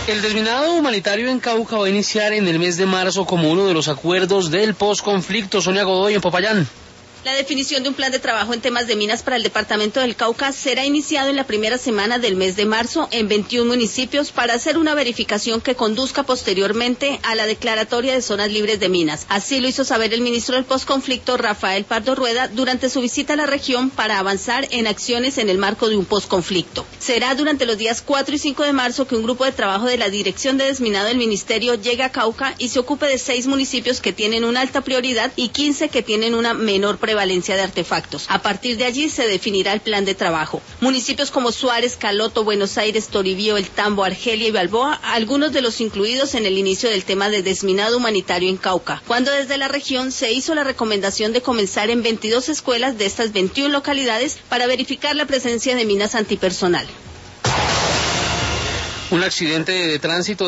El desminado humanitario en Cauca va a iniciar en el mes de marzo como uno de los acuerdos del posconflicto. Sonia Godoy en Popayán. La definición de un plan de trabajo en temas de minas para el departamento del Cauca será iniciado en la primera semana del mes de marzo en 21 municipios para hacer una verificación que conduzca posteriormente a la declaratoria de zonas libres de minas. Así lo hizo saber el ministro del posconflicto, Rafael Pardo Rueda, durante su visita a la región para avanzar en acciones en el marco de un posconflicto. Será durante los días 4 y 5 de marzo que un grupo de trabajo de la Dirección de Desminado del Ministerio llegue a Cauca y se ocupe de 6 municipios que tienen una alta prioridad y 15 que tienen una menor prevalencia de artefactos. A partir de allí se definirá el plan de trabajo. Municipios como Suárez, Caloto, Buenos Aires, Toribío, El Tambo, Argelia y Balboa, algunos de los incluidos en el inicio del tema de desminado humanitario en Cauca, cuando desde la región se hizo la recomendación de comenzar en 22 escuelas de estas 21 localidades para verificar la presencia de minas antipersonal. Un accidente de tránsito